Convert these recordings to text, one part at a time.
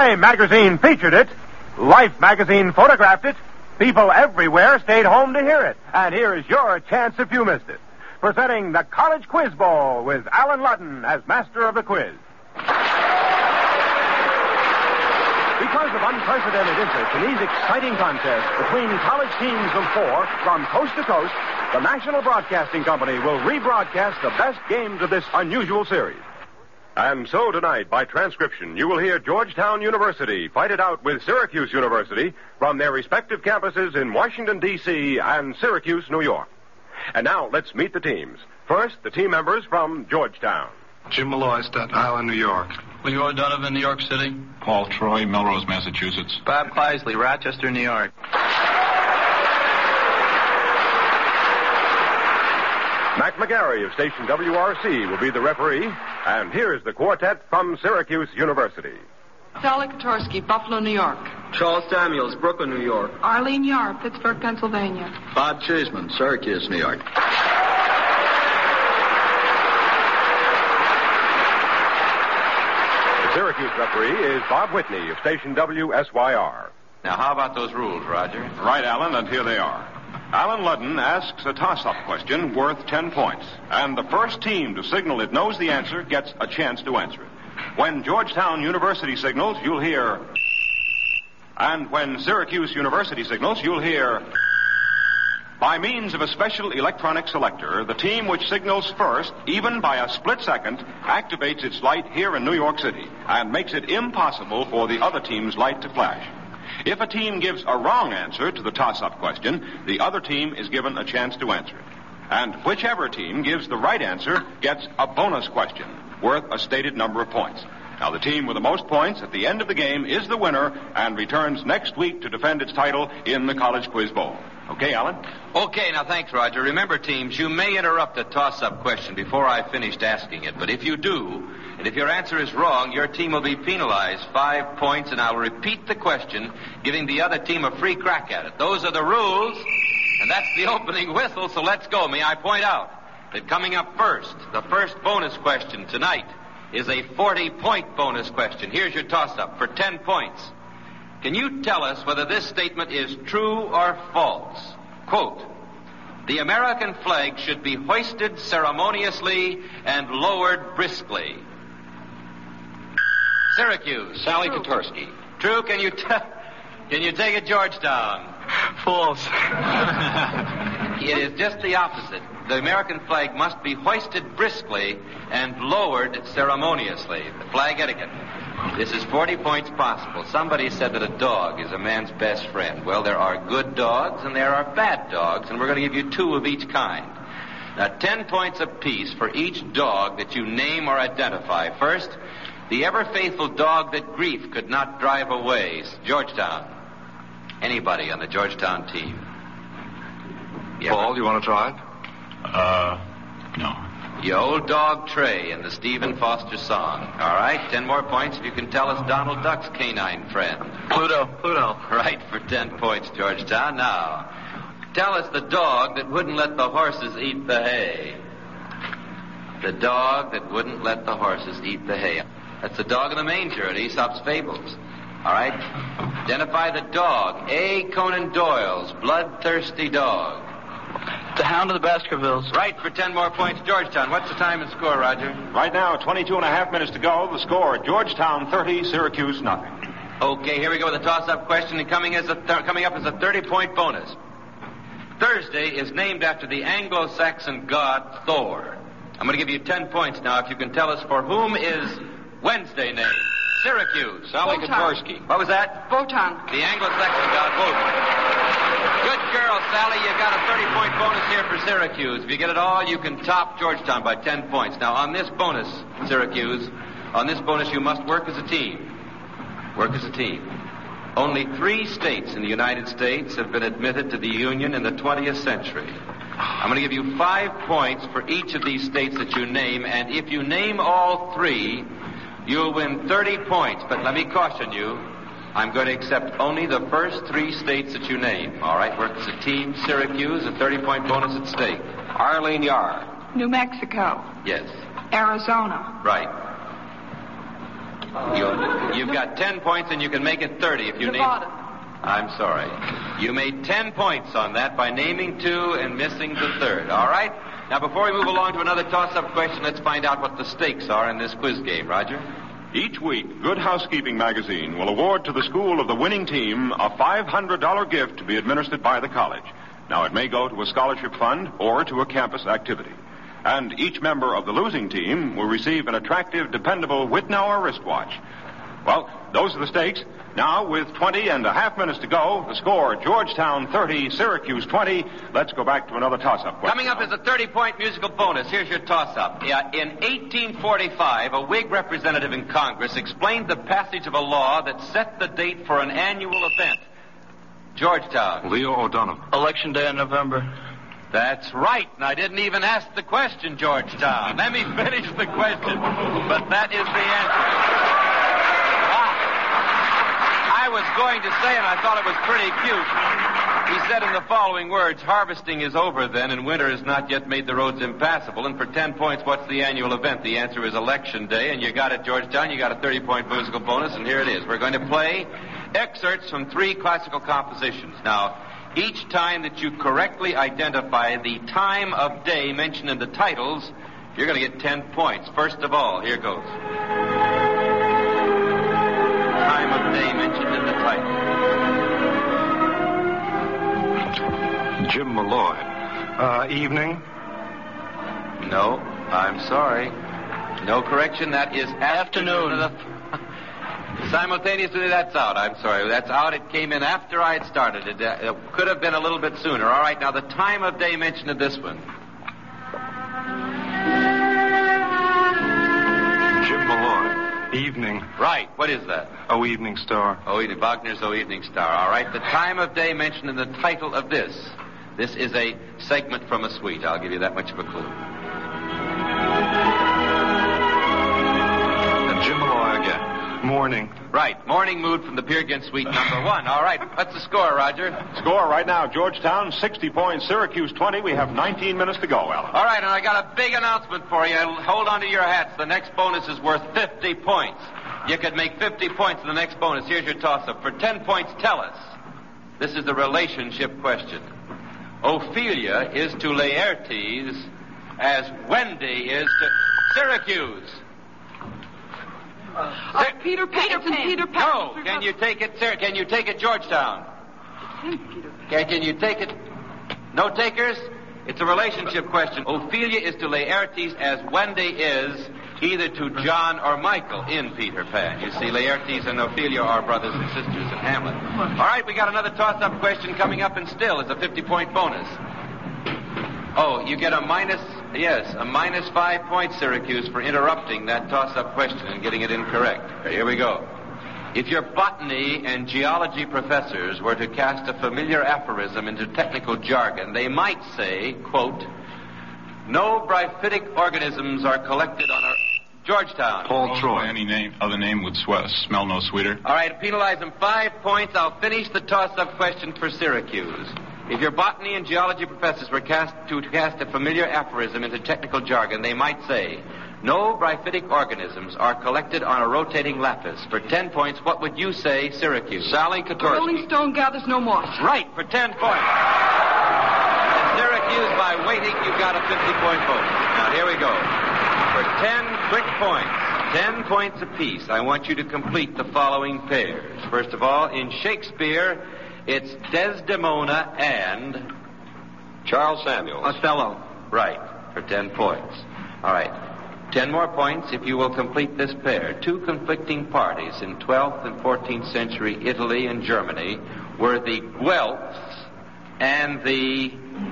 Time magazine featured it. Life magazine photographed it. People everywhere stayed home to hear it. And here is your chance if you missed it. Presenting the College Quiz Bowl with Alan Ludden as master of the quiz. Because of unprecedented interest in these exciting contests between college teams of four from coast to coast, the National Broadcasting Company will rebroadcast the best games of this unusual series. And so tonight, by transcription, you will hear Georgetown University fight it out with Syracuse University from their respective campuses in Washington, D.C. and Syracuse, New York. And now, let's meet the teams. First, the team members from Georgetown. Jim Malloy, Staten Island, New York. Leroy Donovan, New York City. Paul Troy, Melrose, Massachusetts. Bob Kleisley, Rochester, New York. Mac McGarry of station WRC will be the referee. And here's the quartet from Syracuse University. Sally Kotorsky, Buffalo, New York. Charles Samuels, Brooklyn, New York. Arlene Yar, Pittsburgh, Pennsylvania. Bob Cheeseman, Syracuse, New York. The Syracuse referee is Bob Whitney of station WSYR. Now, how about those rules, Roger? Right, Alan, and here they are. Alan Ludden asks a toss-up question worth 10 points. And the first team to signal it knows the answer gets a chance to answer it. When Georgetown University signals, you'll hear... And when Syracuse University signals, you'll hear... By means of a special electronic selector, the team which signals first, even by a split second, activates its light here in New York City and makes it impossible for the other team's light to flash. If a team gives a wrong answer to the toss-up question, the other team is given a chance to answer it. And whichever team gives the right answer gets a bonus question worth a stated number of points. Now, the team with the most points at the end of the game is the winner and returns next week to defend its title in the College Quiz Bowl. Okay, Alan? Okay, now thanks, Roger. Remember, teams, you may interrupt a toss-up question before I've finished asking it. But if you do, and if your answer is wrong, your team will be penalized 5 points, and I'll repeat the question, giving the other team a free crack at it. Those are the rules, and that's the opening whistle, so let's go. May I point out that coming up first, the first bonus question tonight is a 40-point bonus question. Here's your toss-up for 10 points. Can you tell us whether this statement is true or false? Quote, the American flag should be hoisted ceremoniously and lowered briskly. Syracuse. Sally Kotorsky. True. Can you take it, Georgetown? False. It is just the opposite. The American flag must be hoisted briskly and lowered ceremoniously. The flag etiquette. This is 40 points possible. Somebody said that a dog is a man's best friend. Well, there are good dogs and there are bad dogs, and we're going to give you 2 of each kind. Now, 10 points apiece for each dog that you name or identify. First, the ever-faithful dog that grief could not drive away. Georgetown. Anybody on the Georgetown team? Paul, you want to try it? No. Your old dog Trey in the Stephen Foster song. All right, 10 more points if you can tell us Donald Duck's canine friend. Pluto. Right, for 10 points, Georgetown. Now, tell us the dog that wouldn't let the horses eat the hay. The dog that wouldn't let the horses eat the hay. That's the dog in the manger at Aesop's Fables. All right, identify the dog. A. Conan Doyle's bloodthirsty dog. The Hound of the Baskervilles. Right, for 10 more points, Georgetown. What's the time and score, Roger? Right now, 22 and a half minutes to go. The score, Georgetown 30, Syracuse nothing. Okay, here we go with the toss-up question, and coming up is a 30-point bonus. Thursday is named after the Anglo-Saxon god Thor. I'm going to give you 10 points now if you can tell us for whom is Wednesday named. Syracuse. Sally Wotan. Kotorsky. What was that? Wotan. The Anglo-Saxon god Wotan. Good girl, Sally. You got a 30-point bonus here for Syracuse. If you get it all, you can top Georgetown by 10 points. Now, on this bonus, Syracuse, on this bonus, you must work as a team. Work as a team. Only 3 states in the United States have been admitted to the Union in the 20th century. I'm going to give you 5 points for each of these states that you name, and if you name all 3, you'll win 30 points. But let me caution you, I'm going to accept only the first 3 states that you name. All right, work as a team, Syracuse, a 30-point bonus at stake. Arlene Yar. New Mexico. Yes. Arizona. Right. You've got 10 points, and you can make it 30 if you Nevada. I'm sorry. You made 10 points on that by naming two and missing the third. All right? Now, before we move along to another toss-up question, let's find out what the stakes are in this quiz game, Roger. Each week, Good Housekeeping magazine will award to the school of the winning team a $500 gift to be administered by the college. Now, it may go to a scholarship fund or to a campus activity. And each member of the losing team will receive an attractive, dependable Whitnauer wristwatch. Well, those are the stakes. Now, with 20 and a half minutes to go, the score, Georgetown 30, Syracuse 20. Let's go back to another toss-up question. Coming up is a 30-point musical bonus. Here's your toss-up. In 1845, a Whig representative in Congress explained the passage of a law that set the date for an annual event. Georgetown. Leo O'Donovan. Election day in November. That's right, and I didn't even ask the question, Georgetown. Let me finish the question. But that is the answer. Wow. I was going to say, and I thought it was pretty cute. He said in the following words, harvesting is over then, and winter has not yet made the roads impassable. And for 10 points, what's the annual event? The answer is Election Day, and you got it, Georgetown. You got a 30-point musical bonus, and here it is. We're going to play excerpts from 3 classical compositions. Now, each time that you correctly identify the time of day mentioned in the titles, you're going to get 10 points. First of all, here goes. Time of day mentioned in the title. Jim Malloy. Evening. No, I'm sorry. No correction. That is afternoon. Simultaneously, that's out. I'm sorry. That's out. It came in after I had started. It could have been a little bit sooner. All right, now the time of day mentioned in this one. Jim Malloy. Evening. Right. What is that? Oh, Evening Star. Wagner's Oh Evening Star. All right. The time of day mentioned in the title of this. This is a segment from a suite. I'll give you that much of a clue. And Jim Malloy again. Morning. Right. Morning Mood from the Peer Gynt Suite number 1. All right. What's the score, Roger? Score right now, Georgetown 60 points, Syracuse 20. We have 19 minutes to go, Alan. All right, and I got a big announcement for you. Hold on to your hats. The next bonus is worth 50 points. You could make 50 points in the next bonus. Here's your toss-up. For 10 points, tell us. This is the relationship question. Ophelia is to Laertes as Wendy is to Syracuse. Peter Pan. Peter Pan. No. Can you take it, sir? Can you take it, Georgetown? Can you take it? No takers? It's a relationship question. Ophelia is to Laertes as Wendy is either to John or Michael in Peter Pan. You see, Laertes and Ophelia are brothers and sisters in Hamlet. All right, we got another toss-up question coming up, and still is a 50-point bonus. Oh, you get a minus 5 points, Syracuse, for interrupting that toss-up question and getting it incorrect. Here we go. If your botany and geology professors were to cast a familiar aphorism into technical jargon, they might say, quote, no bryophytic organisms are collected on our... Georgetown. Paul Troy. Any other name would smell no sweeter. All right, penalize them 5 points. I'll finish the toss-up question for Syracuse. If your botany and geology professors were cast a familiar aphorism into technical jargon, they might say, no bryophytic organisms are collected on a rotating lapis. For 10 points, what would you say, Syracuse? Sally Katorsky. Rolling Stone gathers no moss. Right, for 10 points. And Syracuse, by waiting, you got a 50-point bonus. Now, here we go. For 10 quick points, 10 points apiece, I want you to complete the following pairs. First of all, in Shakespeare, it's Desdemona and... Charles Samuels. Othello. Right, for 10 points. All right. 10 more points if you will complete this pair. 2 conflicting parties in 12th and 14th century Italy and Germany were the Guelphs and the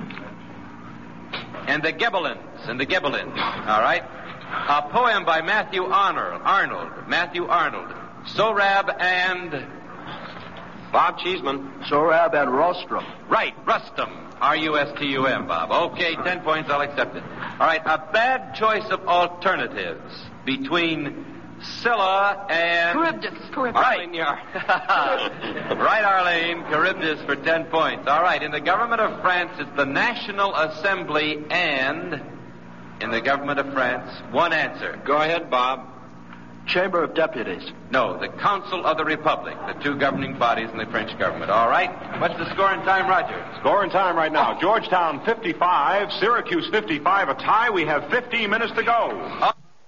Ghibellines. All right? A poem by Matthew Arnold. Sorab and... Bob Cheeseman. Sorab and Rostrum. Right, Rustum. R-U-S-T-U-M, Bob. Okay, 10 points, I'll accept it. All right, a bad choice of alternatives between Scylla and... Charybdis. Right. Right, Arlene. Charybdis for 10 points. All right, in the government of France, it's the National Assembly and... In the government of France, one answer. Go ahead, Bob. Chamber of Deputies. No, the Council of the Republic, the two governing bodies in the French government. All right. What's the score and time, Roger? Score and time right now. Georgetown 55, Syracuse 55, a tie. We have 15 minutes to go.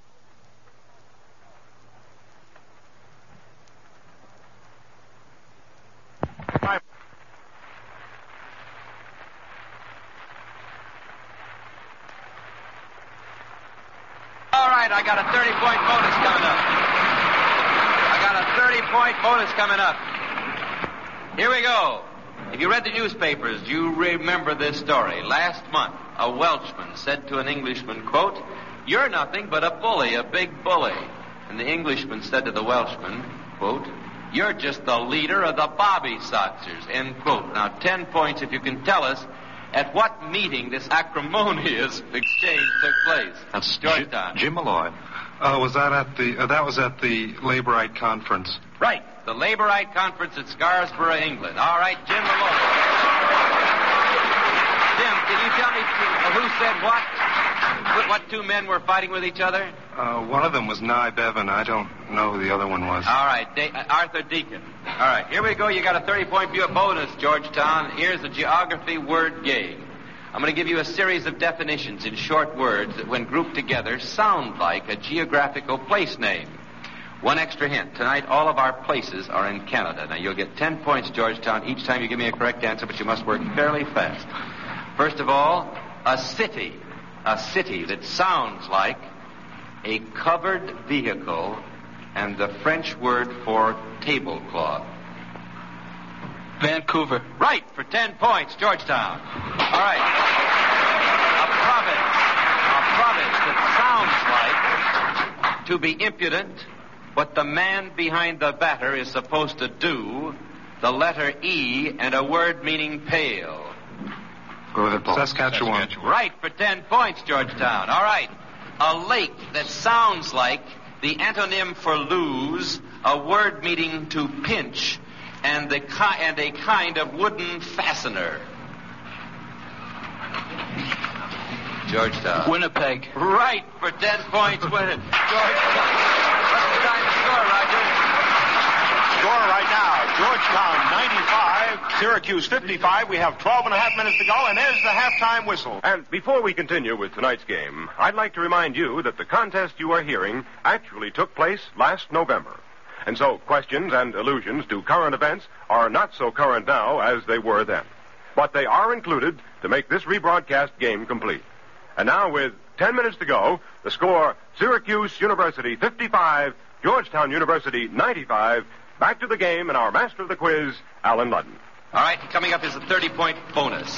All right, I got a 30-point bonus coming up. I got a 30-point bonus coming up. Here we go. If you read the newspapers, you remember this story. Last month, a Welshman said to an Englishman, quote, "You're nothing but a bully, a big bully." And the Englishman said to the Welshman, quote, "You're just the leader of the Bobby Soxers," end quote. Now, 10 points if you can tell us at what meeting this acrimonious exchange took place. That's Georgetown. Jim Malloy. Was that at the? That was at the Laborite conference. Right. The Laborite conference at Scarsborough, England. All right, Jim Malloy. Jim, can you tell me who said what? What two men were fighting with each other? One of them was Nye Bevan. I don't know who the other one was. All right, Arthur Deacon. All right, here we go. You got a 30-point bonus, Georgetown. Here's a geography word game. I'm going to give you a series of definitions in short words that, when grouped together, sound like a geographical place name. One extra hint. Tonight, all of our places are in Canada. Now, you'll get 10 points, Georgetown, each time you give me a correct answer, but you must work fairly fast. First of all, a city. A city that sounds like a covered vehicle and the French word for tablecloth. Vancouver. Right, for 10 points, Georgetown. All right. A province that sounds like, to be impudent, what the man behind the batter is supposed to do, the letter E and a word meaning pale. Go ahead, Paul. Saskatchewan. Right, for 10 points, Georgetown. All right. A lake that sounds like the antonym for lose, a word meaning to pinch, and a kind of wooden fastener. Georgetown. Winnipeg. Right, for 10 points, Georgetown. What's the time to score, Roger? Score right now. Georgetown 95, Syracuse 55. We have 12 and a half minutes to go, and there's the halftime whistle. And before we continue with tonight's game, I'd like to remind you that the contest you are hearing actually took place last November. And so questions and allusions to current events are not so current now as they were then. But they are included to make this rebroadcast game complete. And now, with 10 minutes to go, the score, Syracuse University 55, Georgetown University 95. Back to the game and our master of the quiz, Alan Ludden. All right, coming up is a 30-point bonus.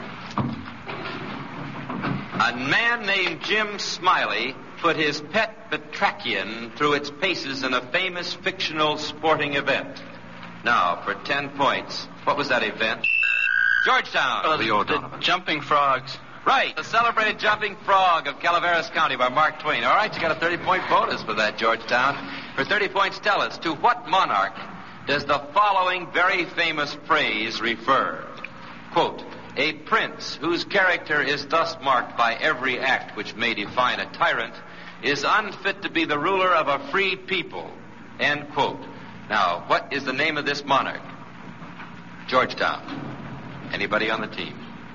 A man named Jim Smiley put his pet batrachian through its paces in a famous fictional sporting event. Now, for 10 points, what was that event? Georgetown. The jumping frogs. Right, the celebrated jumping frog of Calaveras County by Mark Twain. All right, you got a 30-point bonus for that, Georgetown. For 30 points, tell us, to what monarch does the following very famous phrase refer? Quote, "A prince whose character is thus marked by every act which may define a tyrant is unfit to be the ruler of a free people." End quote. Now, what is the name of this monarch? Georgetown. Anybody on the team?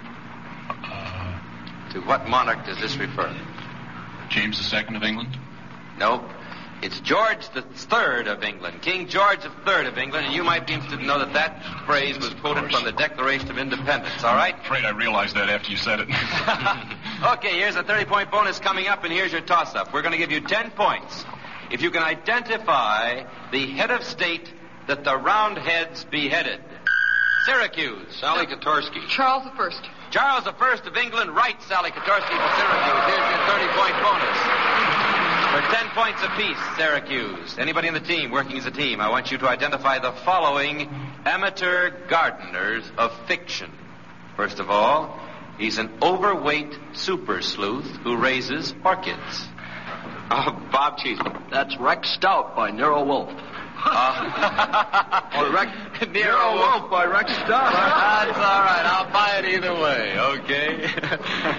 To what monarch does this refer? James II of England? Nope. It's George III of England, King George III of England, and you might be interested to know that that phrase was quoted from the Declaration of Independence, all right? I'm afraid I realized that after you said it. Okay, here's a 30-point bonus coming up, and here's your toss-up. We're going to give you 10 points if you can identify the head of state that the Roundheads beheaded. Syracuse. Sally Kotorski. Charles I. Charles I of England, right, Sally Kotorski for Syracuse. Here's your 30-point bonus. For 10 points apiece, Syracuse. Anybody in the team working as a team, I want you to identify the following amateur gardeners of fiction. First of all, he's an overweight super sleuth who raises orchids. Bob Cheeseman. That's Rex Stout by Nero Wolfe. Nero Wolfe by Rex Stout. That's all right. I'll buy it either way, okay?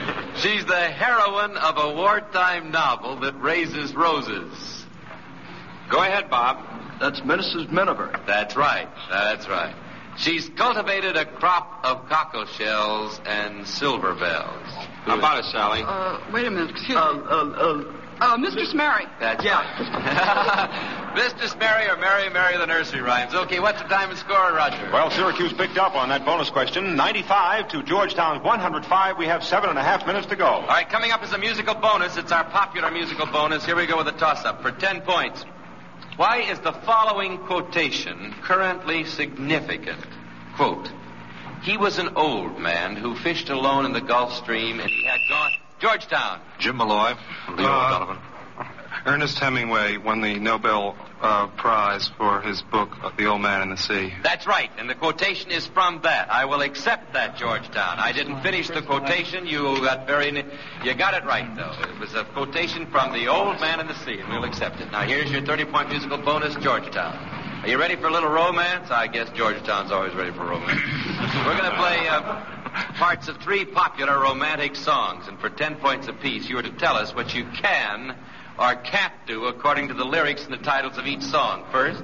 She's the heroine of a wartime novel that raises roses. Go ahead, Bob. That's Mrs. Miniver. That's right. That's right. She's cultivated a crop of cockle shells and silver bells. How about it, Sally? Wait a minute. Excuse me. Mistress Mary. That's right. Mistress Mary or Mary the nursery rhymes. Okay, what's the time and score, Roger? Well, Syracuse picked up on that bonus question. 95 to Georgetown's 105. We have 7.5 minutes to go. All right, coming up is a musical bonus. It's our popular musical bonus. Here we go with a toss-up for 10 points. Why is the following quotation currently significant? Quote, he was an old man who fished alone in the Gulf Stream and he had gone... Georgetown. Jim Malloy. Leo O'Donovan. Ernest Hemingway won the Nobel Prize for his book, The Old Man and the Sea. That's right, and the quotation is from that. I will accept that, Georgetown. I didn't finish the quotation. You got it right, though. It was a quotation from The Old Man and the Sea, and we'll accept it. Now, here's your 30-point musical bonus, Georgetown. Are you ready for a little romance? I guess Georgetown's always ready for romance. We're going to play parts of 3 popular romantic songs, and for 10 points apiece, you are to tell us what you can or can't do according to the lyrics and the titles of each song. First.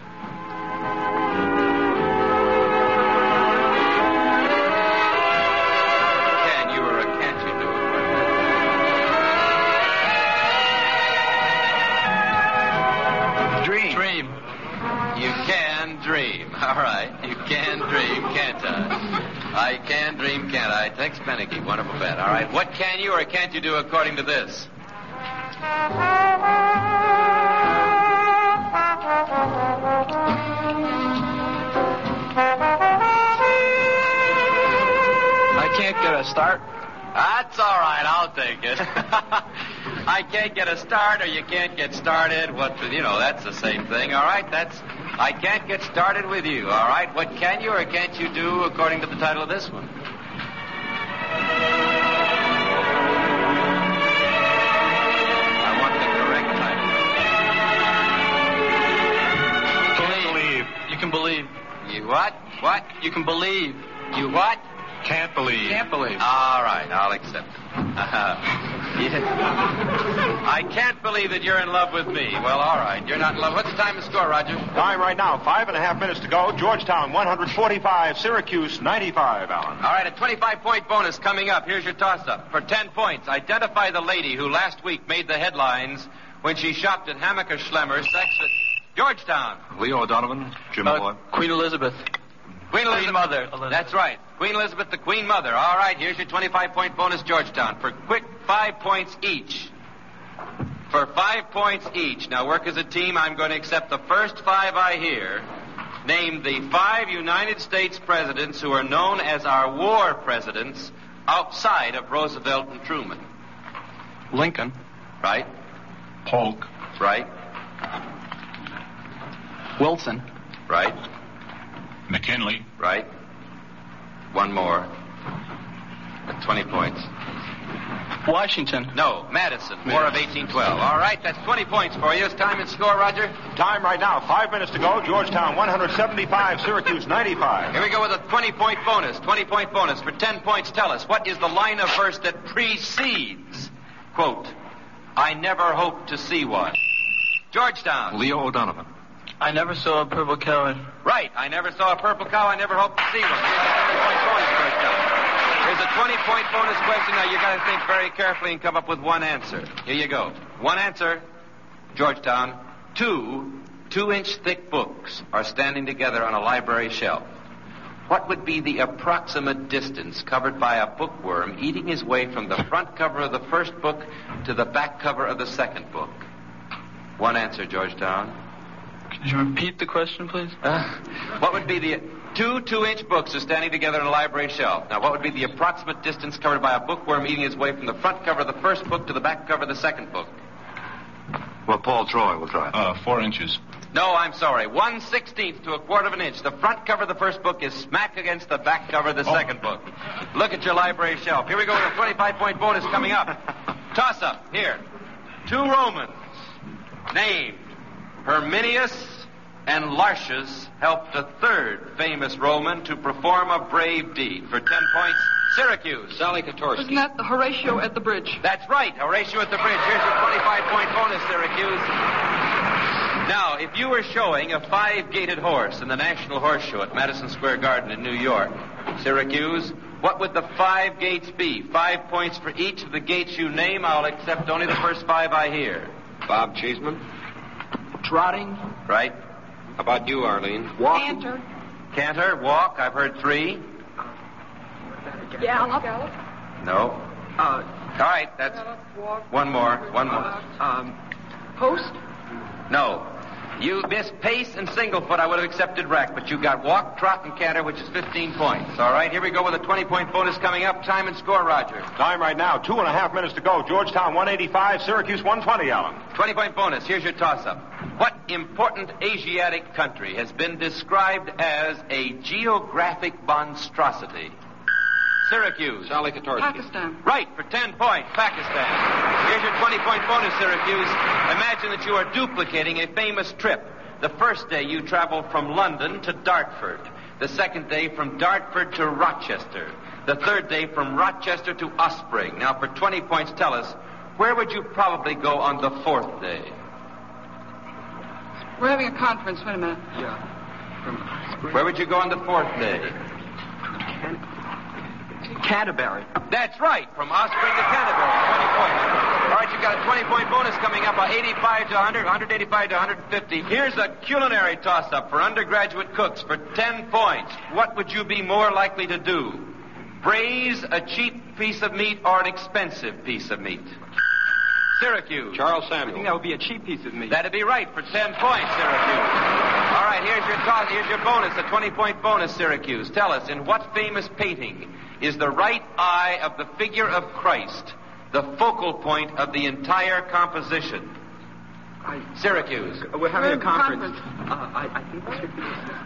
Can you or can't you do it? Dream. You can dream. All right. You can dream, can't I? I can dream, can't I? Tex Beneke, wonderful bet. All right. What can you or can't you do according to this? I can't get a start. That's all right. I'll take it. I can't get a start or you can't get started. That's the same thing. All right. I can't get started with you. All right. What can you or can't you do according to the title of this one? I want the correct title. Believe. You can believe. You what? What? You can believe. You what? Can't believe. Can't believe. All right, I'll accept it. I can't believe that you're in love with me. Well, all right, you're not in love. What's the time to score, Roger? Time right now, 5.5 minutes to go. Georgetown 145, Syracuse 95, Alan. All right, a 25-point bonus coming up. Here's your toss-up. For 10 points, identify the lady who last week made the headlines when she shopped at Hammaker Schlemmer, sex at Georgetown. Leo O'Donovan. Jim Malloy. Queen Elizabeth. Queen Elizabeth. Mother. That's right. Queen Elizabeth, the Queen Mother. All right, here's your 25-point bonus, Georgetown. For quick 5 points each. For 5 points each. Now, work as a team. I'm going to accept the first 5 I hear. Name the 5 United States presidents who are known as our war presidents outside of Roosevelt and Truman. Lincoln. Right? Polk. Right? Wilson. Right? McKinley. Right? One more. At 20 points. Washington. No, Madison. War of 1812. All right, that's 20 points for you. It's time and score, Roger. Time right now, 5 minutes to go. Georgetown 175, Syracuse 95. Here we go with a 20-point bonus. 20-point bonus. For 10 points, tell us, what is the line of verse that precedes, quote, I never hope to see one? Georgetown. Leo O'Donovan. I never saw a purple cow. Right. I never saw a purple cow. I never hope to see one. Here's a 20-point bonus question. Now, you got to think very carefully and come up with one answer. Here you go. One answer, Georgetown. 2 2-inch thick books are standing together on a library shelf. What would be the approximate distance covered by a bookworm eating his way from the front cover of the first book to the back cover of the second book? One answer, Georgetown. Could you repeat the question, please? What would be the... 2 2-inch books are standing together on a library shelf. Now, what would be the approximate distance covered by a bookworm eating his way from the front cover of the first book to the back cover of the second book? Well, Paul Troy will try. 4 inches. No, I'm sorry. 1/16 to a quarter of an inch. The front cover of the first book is smack against the back cover of the second book. Look at your library shelf. Here we go with a 25-point bonus coming up. Toss-up. Here. 2 Romans named Herminius and Lartius helped a third famous Roman to perform a brave deed. For 10 points, Syracuse. Sally Kotorski. Isn't that Horatio at the bridge? That's right, Horatio at the bridge. Here's your 25-point bonus, Syracuse. Now, if you were showing a 5-gated horse in the National Horse Show at Madison Square Garden in New York, Syracuse, what would the 5 gates be? 5 points for each of the gates you name. I'll accept only the first 5 I hear. Bob Cheeseman. Trotting. Right? How about you, Arlene? Walking. Canter, walk. I've heard 3. Gallop. No. All right, that's one more. Post. No. You missed pace and singlefoot. I would have accepted rack, but you got walk, trot, and canter, which is 15 points. All right, here we go with a 20-point bonus coming up. Time and score, Roger. Time right now, 2.5 minutes to go. Georgetown 185, Syracuse 120, Alan. 20-point bonus. Here's your toss-up. What important Asiatic country has been described as a geographic monstrosity? Syracuse. Sally Kotorsky. Pakistan. Right, for 10 points, Pakistan. Here's your 20-point bonus, Syracuse. Imagine that you are duplicating a famous trip. The first day you travel from London to Dartford. The second day from Dartford to Rochester. The third day from Rochester to Ospring. Now, for 20 points, tell us, where would you probably go on the fourth day? We're having a conference. Wait a minute. Where would you go on the fourth day? Canterbury. That's right, from Ospring to Canterbury, 20 points. All right, you've got a 20-point bonus coming up, 85 to 100, 185 to 150. Here's a culinary toss-up for undergraduate cooks for 10 points. What would you be more likely to do? Braise a cheap piece of meat or an expensive piece of meat? Syracuse. Charles I Samuel. think that would be a cheap piece of meat. That'd be right for 10 points, Syracuse. All right, here's your bonus, a 20-point bonus, Syracuse. Tell us, in what famous painting is the right eye of the figure of Christ the focal point of the entire composition? Syracuse. We're having a conference. I think this would be...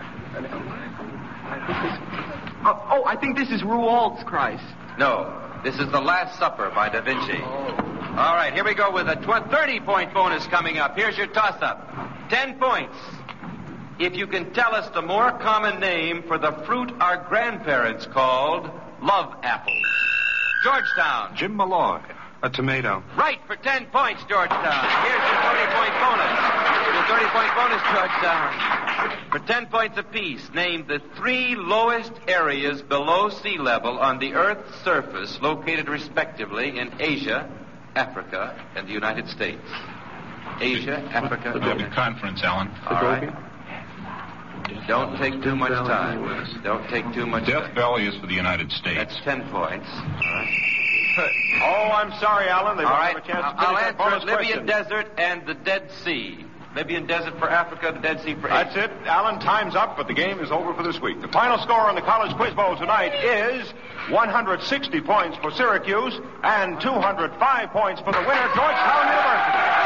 I think this is Rouault's Christ. No, this is The Last Supper by Da Vinci. All right, here we go with a 30-point bonus coming up. Here's your toss-up. 10 points. If you can tell us the more common name for the fruit our grandparents called love apples. Georgetown. Jim Malloy. A tomato. Right, for 10 points, Georgetown. Here's your 30-point bonus. Your 30-point bonus, Georgetown. For 10 points apiece, name the 3 lowest areas below sea level on the Earth's surface, located respectively in Asia, Africa, and the United States. Asia, Africa, There'll be a conference, Alan. All right. Don't take too much time. Don't take too much Death time. Valley is for the United States. That's 10 points. All right. Oh, I'm sorry, Alan. They All won't right. have a chance to I'll finish that bonus answer Libyan question. Desert and the Dead Sea. Libyan Desert for Africa, the Dead Sea for Asia. That's it. Alan, time's up, but the game is over for this week. The final score on the College Quiz Bowl tonight is 160 points for Syracuse and 205 points for the winner, Georgetown University.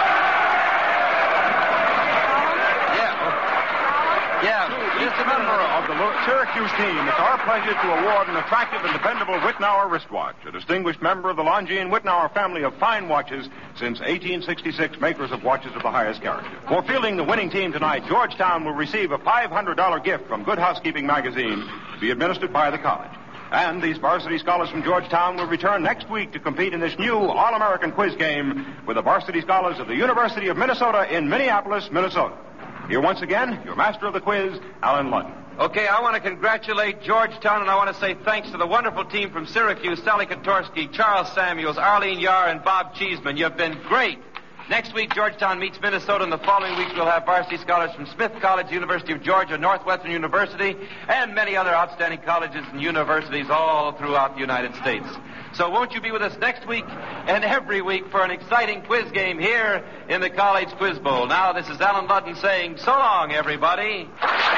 Yeah. Just a member of the Syracuse team, it's our pleasure to award an attractive and dependable Wittnauer wristwatch, a distinguished member of the Longines Wittnauer family of fine watches since 1866, makers of watches of the highest character. For fielding the winning team tonight, Georgetown will receive a $500 gift from Good Housekeeping magazine to be administered by the college. And these varsity scholars from Georgetown will return next week to compete in this new All-American quiz game with the varsity scholars of the University of Minnesota in Minneapolis, Minnesota. Here once again, your master of the quiz, Alan Ludden. Okay, I want to congratulate Georgetown, and I want to say thanks to the wonderful team from Syracuse, Sally Kotorsky, Charles Samuels, Arlene Yar, and Bob Cheeseman. You've been great. Next week, Georgetown meets Minnesota, and the following week we'll have varsity scholars from Smith College, University of Georgia, Northwestern University, and many other outstanding colleges and universities all throughout the United States. So won't you be with us next week and every week for an exciting quiz game here in the College Quiz Bowl. Now, this is Alan Ludden saying so long, everybody.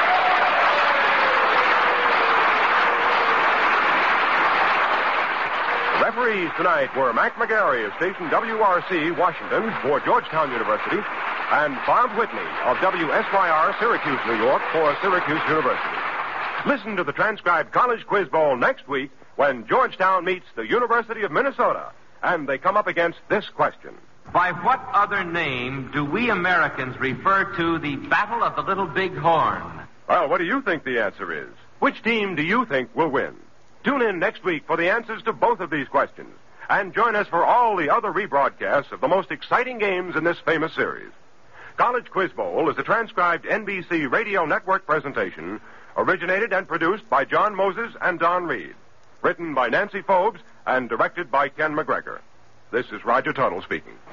Referees tonight were Mac McGarry of station WRC, Washington, for Georgetown University, and Bob Whitney of WSYR, Syracuse, New York, for Syracuse University. Listen to the transcribed College Quiz Bowl next week when Georgetown meets the University of Minnesota, and they come up against this question. By what other name do we Americans refer to the Battle of the Little Big Horn? Well, what do you think the answer is? Which team do you think will win? Tune in next week for the answers to both of these questions, and join us for all the other rebroadcasts of the most exciting games in this famous series. College Quiz Bowl is a transcribed NBC Radio Network presentation, originated and produced by John Moses and Don Reed. Written by Nancy Phobes and directed by Ken McGregor. This is Roger Tuttle speaking.